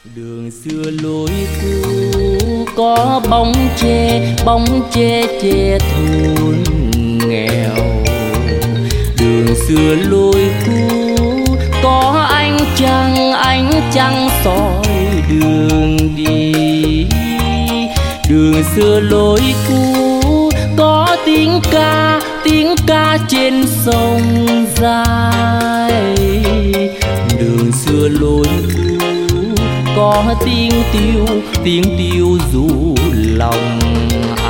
Đường xưa lối cũ có bóng tre che thôn nghèo. Đường xưa lối cũ có ánh trăng soi đường đi. Đường xưa lối cũ có tiếng ca trên sông dài. Đường xưa lối cũ có tiếng tiêu ru lòng